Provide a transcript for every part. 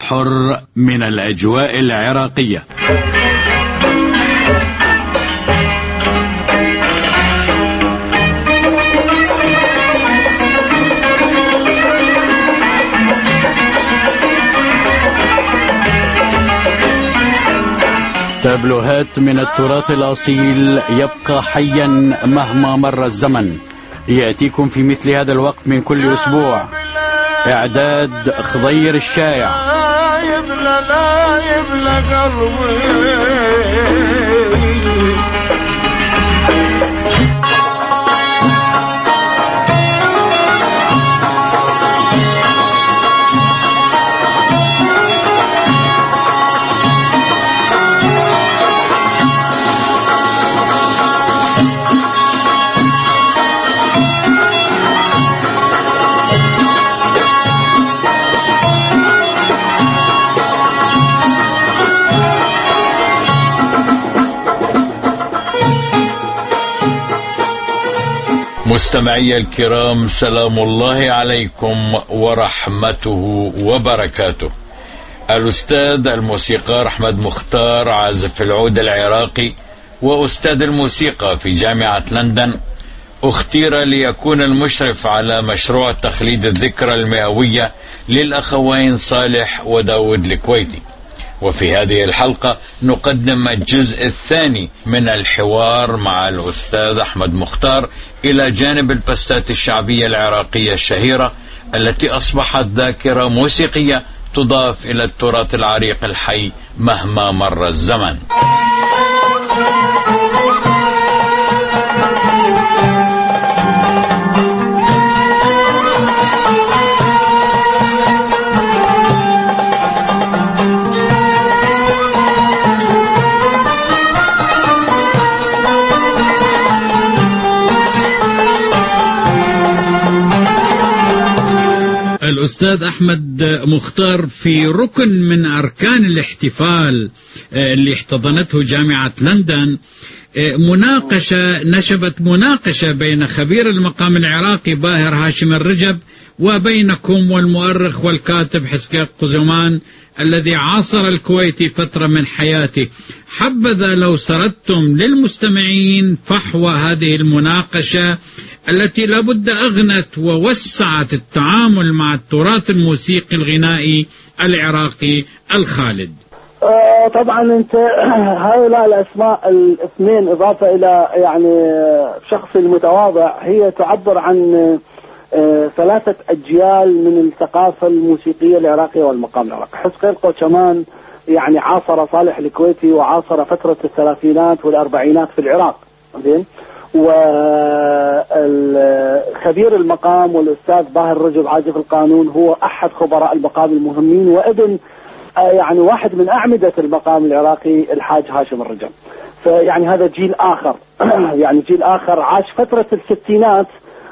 الحر من الأجواء العراقية. تابلوهات من التراث الأصيل يبقى حيا مهما مر الزمن، يأتيكم في مثل هذا الوقت من كل أسبوع. إعداد خضير الشايع. لا يبلى قلبي. مستمعي الكرام، سلام الله عليكم ورحمته وبركاته. الأستاذ الموسيقار أحمد مختار، عازف العود العراقي وأستاذ الموسيقى في جامعة لندن، اختير ليكون المشرف على مشروع تخليد الذكرى المئوية للأخوين صالح وداود الكويتي. وفي هذه الحلقة نقدم الجزء الثاني من الحوار مع الأستاذ أحمد مختار إلى جانب البستات الشعبية العراقية الشهيرة التي أصبحت ذاكرة موسيقية تضاف إلى التراث العريق الحي مهما مر الزمن. الأستاذ أحمد مختار، في ركن من أركان الاحتفال اللي احتضنته جامعة لندن نشبت مناقشة بين خبير المقام العراقي باهر هاشم الرجب وبينكم والمؤرخ والكاتب حزقيال قزمان الذي عاصر الكويتي فترة من حياته. حبذا لو سردتم للمستمعين فحوى هذه المناقشة التي لابد أغنت ووسعت التعامل مع التراث الموسيقي الغنائي العراقي الخالد. طبعا انت هؤلاء الاسماء الاثنين اضافه الى يعني شخصي المتواضع هي تعبر عن ثلاثه اجيال من الثقافه الموسيقيه العراقيه والمقام العراقي. حزقيال قوشمان يعني عاصر صالح الكويتي وعاصر فتره الثلاثينات والاربعينات في العراق، زين. وخبير المقام والاستاذ باهر الرجب عازف القانون هو احد خبراء المقام المهمين وابن يعني واحد من أعمدة المقام العراقي الحاج هاشم الرجب. فيعني هذا جيل آخر يعني جيل آخر عاش فترة الستينات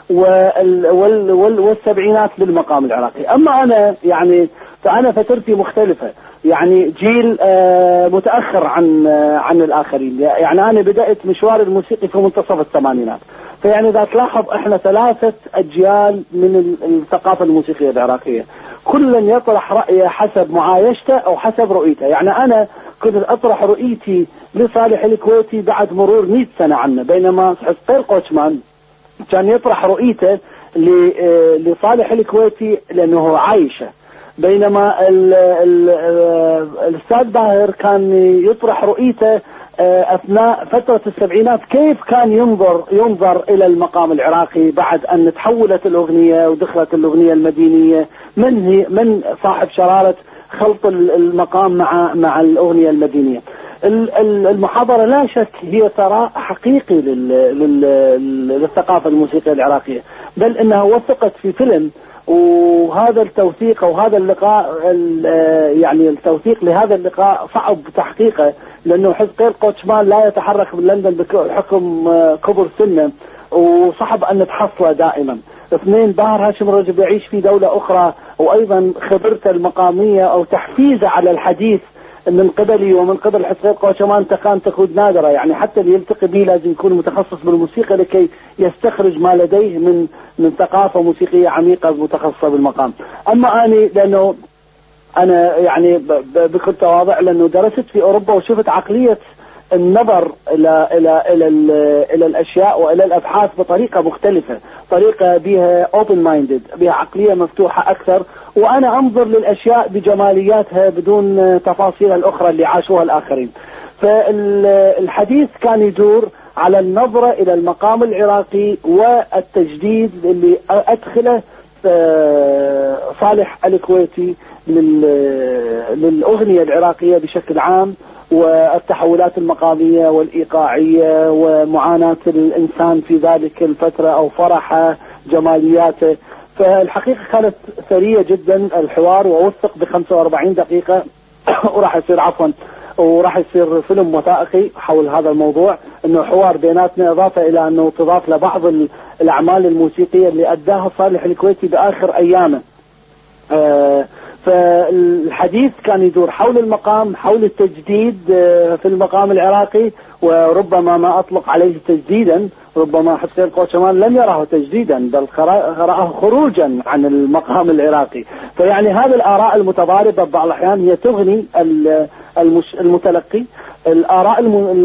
والسبعينات للمقام العراقي. أما أنا يعني فأنا فترتي مختلفة، يعني جيل متأخر عن الآخرين. يعني أنا بدأت مشوار الموسيقي في منتصف الثمانينات. فيعني إذا تلاحظ إحنا ثلاثة أجيال من الثقافة الموسيقية العراقية، كل يطرح رأيه حسب معايشته أو حسب رؤيته. يعني أنا كنت أطرح رؤيتي لصالح الكويتي بعد مرور 100 سنة عنه، بينما حزقيال قوشمان كان يطرح رؤيته لصالح الكويتي لأنه عايشه، بينما الأستاذ باهر كان يطرح رؤيته أثناء فترة السبعينات كيف كان ينظر إلى المقام العراقي بعد أن تحولت الأغنية ودخلت الأغنية المدينية، من صاحب شرارة خلط المقام مع الأغنية المدينية. المحاضرة لا شك هي ثراء حقيقي للثقافة الموسيقية العراقية، بل إنها وثقت في فيلم. وهذا التوثيق أو هذا اللقاء يعني التوثيق لهذا اللقاء صعب تحقيقه، لأنه حزقيال قوشمان لا يتحرك من لندن بحكم كبر سنه، وصعب أن نتحصله دائما. اثنين، باهر هاشم الرجب يعيش في دولة أخرى، وأيضا خبرته المقامية أو تحفيزه على الحديث من قبلي ومن قبل حزقيال قوشمان تكون نادرة. يعني حتى اللي يلتقي به لازم يكون متخصص بالموسيقى لكي يستخرج ما لديه من ثقافة موسيقية عميقة متخصصة بالمقام. أما أنا لأنه أنا يعني بكل تواضع لأنه درست في أوروبا وشفت عقلية النظر إلى الأشياء وإلى الأبحاث بطريقة مختلفة، طريقة بها open minded، بها عقلية مفتوحة أكثر، وأنا أنظر للأشياء بجمالياتها بدون تفاصيلها الأخرى اللي عاشوها الآخرين. فالحديث كان يدور على النظرة إلى المقام العراقي والتجديد اللي أدخله صالح الكويتي للأغنية العراقية بشكل عام، والتحولات المقامية والإيقاعية ومعاناة الإنسان في ذلك الفترة أو فرحه جمالياته. فالحقيقة كانت ثرية جدا الحوار، ووثق ب45 دقيقة وراح يصير وراح يصير فيلم وثائقي حول هذا الموضوع، انه حوار بيناتنا، اضافه الى انه تضاف لبعض الاعمال الموسيقيه اللي اداها صالح الكويتي باخر ايامه. فالحديث كان يدور حول المقام، حول التجديد في المقام العراقي، وربما ما أطلق عليه تجديدا، ربما حسين قوشمان لم يره تجديدا بل رآه خروجا عن المقام العراقي. فيعني هذه الآراء المتضاربة بعض الأحيان هي تغني المتلقي، الآراء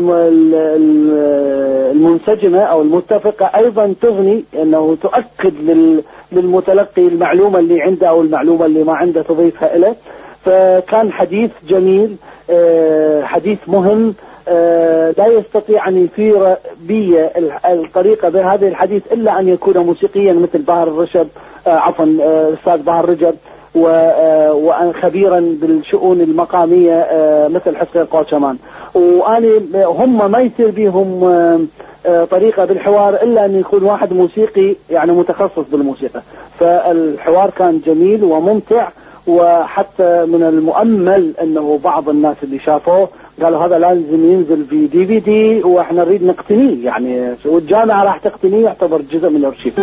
المنسجمة أو المتفقة أيضا تغني، أنه تؤكد للمتلقي المعلومة اللي عنده أو المعلومة اللي ما عنده تضيفها إليه. فكان حديث جميل، حديث مهم، لا يستطيع أن يثير بي الطريقة بهذه الحديث إلا أن يكون موسيقيا مثل باهر الرجب، الأستاذ باهر الرجب، وخبيرا بالشؤون المقامية مثل حسين قوشمان. وأنا هم ما يصير بهم طريقة بالحوار إلا أن يكون واحد موسيقي يعني متخصص بالموسيقى. فالحوار كان جميل وممتع، وحتى من المؤمل أنه بعض الناس اللي شافوه قالوا هذا لازم ينزل في DVD وإحنا نريد نقتنيه، يعني والجامعة راح تقتنيه، يعتبر جزء من الأرشيف.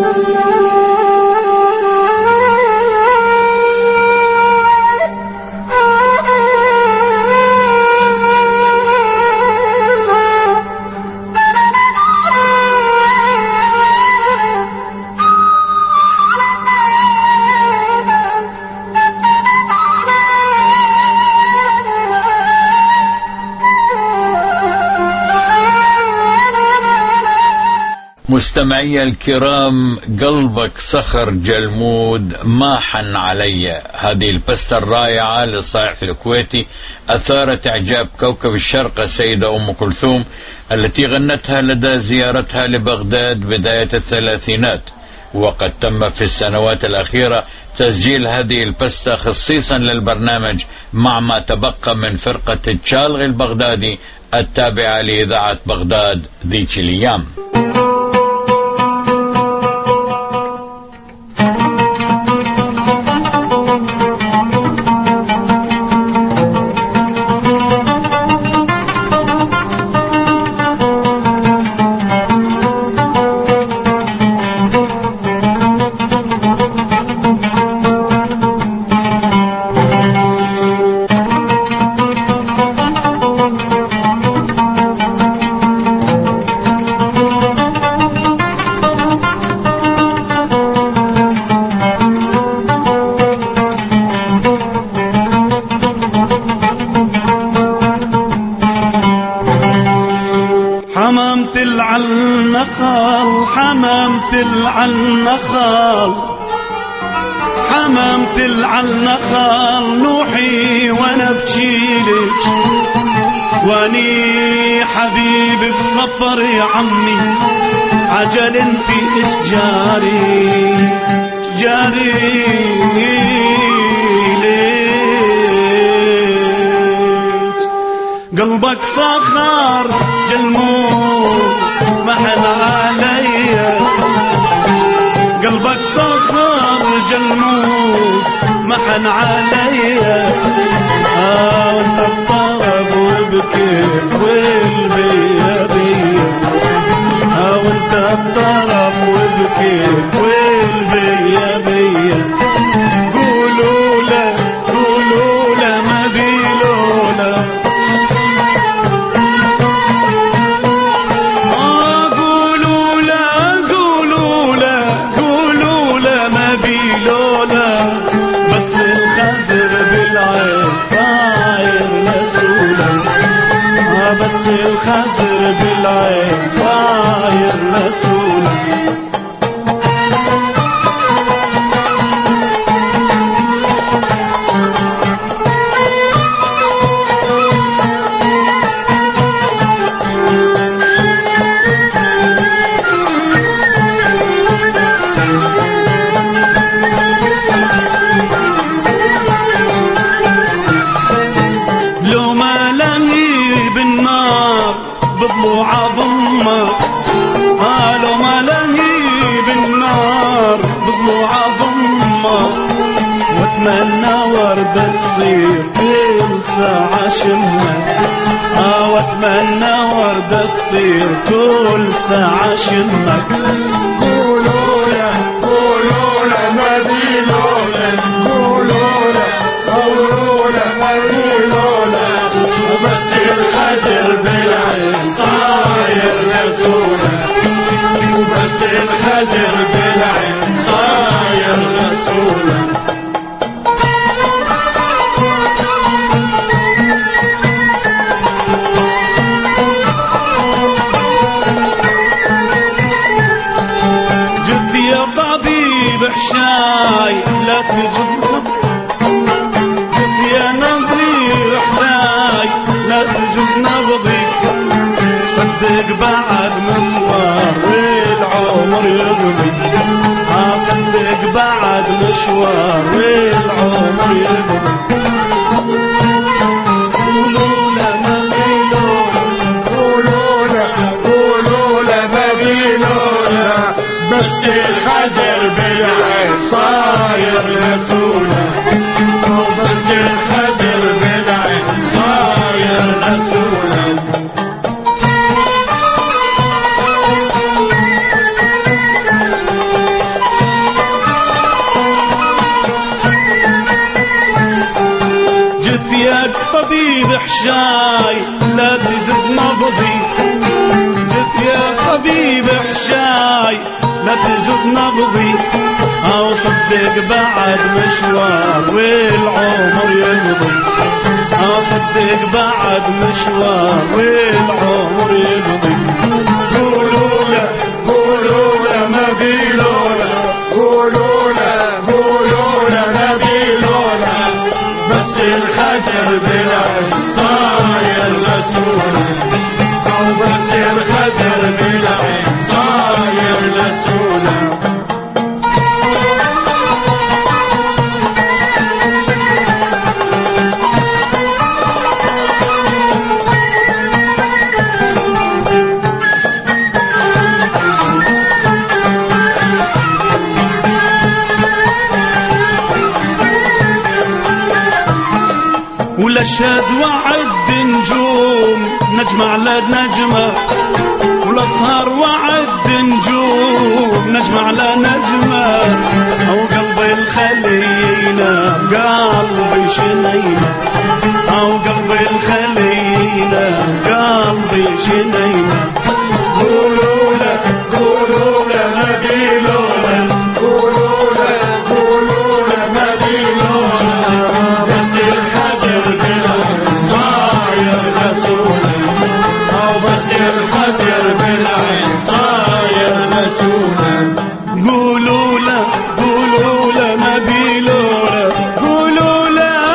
مستمعي الكرام، قلبك صخر جلمود ما حن علي، هذه البستة الرائعة لصالح الكويتي أثارت إعجاب كوكب الشرق السيدة أم كلثوم التي غنتها لدى زيارتها لبغداد بداية الثلاثينات. وقد تم في السنوات الأخيرة تسجيل هذه البستة خصيصا للبرنامج مع ما تبقى من فرقة التشالغي البغدادي التابعة لإذاعة بغداد ذيك الأيام. حمامت النخل نوحي وانا بشيلك، واني حبيبي بسفر يا عمي، عجل انتي اشجاري ليش قلبك صخر جلمود محن عليا، قلبك صخر جلمود محن عليا، وانت الطرب وبكيت والبيا بيا، وانت الطرب وبكيت والبيا بيا، قولوا له ما بيلولا، قولوا له ما بيلولا، بس الخزر بالعالم الخزر بالعين صاير رسولك. بضلوع ضمك قالوا ما لهي بالنار بضلوع ضمك، واتمنى وردة تصير كل ساعة شمك. واتمنى وردة تصير كل ساعة شمك. قولوا له مدينة، قولوا له مدينة، بس الخزر بالعين صاير رسولك، وبس الخزر بالعين صاير رسولك. جد يا طبيب حشاي لا تجد، جد يا نظير حساي لا تجد نبضي، صدق بعد مشوار والعمر يقضي. صدق بعد مشوار والعمر يقضي. قولوا له مدينة، بس الخزر بالعين صاير رسولك، وبس الخزر بالعين صاير رسولك. جيت يا طبيب حشاي لا تزد نبضي، جيت يا طبيب حشاي لا تزد نبضي. صدق بعد مشوار والعمر يقضي. صدق بعد مشوار والعمر يقضي. قولوا له مدينة، قولوا له مدينة، بس الخزر بالعين صاير رسولك، وبس الخزر بالعين صاير رسولك. والاشهد وعد نجوم نجمع على نجمة، والاسهر وعد نجوم نجمع على نجمة. قلبي الخلينا قلبي شنينة، قلبي الخلينا قلبي شنينة. قولوا له مدينة، قولوا له مدينة، بس الخزر بالعين صاير رسولك، بس الخزر بالعين صاير رسولك. قولوا له مبيلوله، قولوا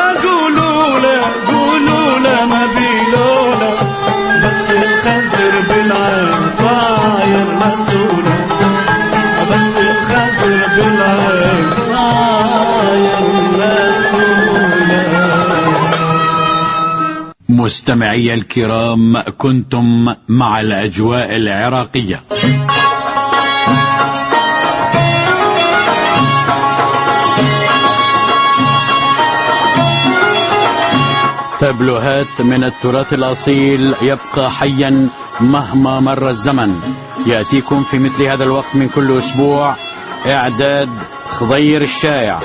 له مبيلوله، بس الخزر بالعين صاير رسوله، بس الخزر بالعين صاير رسوله. مستمعي الكرام، كنتم مع الأجواء العراقية. تابلوهات من التراث الأصيل يبقى حيا مهما مر الزمن. يأتيكم في مثل هذا الوقت من كل أسبوع. إعداد خضير الشايع.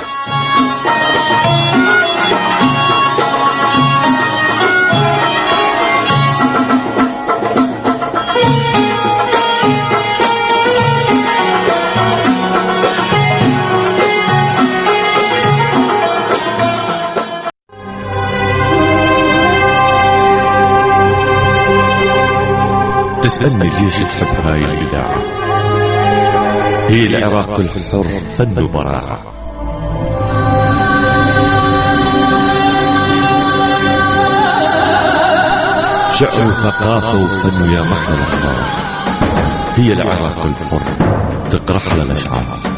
اسألني ليش تحب هاي الإذاعة. هي العراق الحر فن وبراعة. شعر وثقافة وفن ويا محلى الأخبار. هي العراق الحر تقرح لنا الأشعار.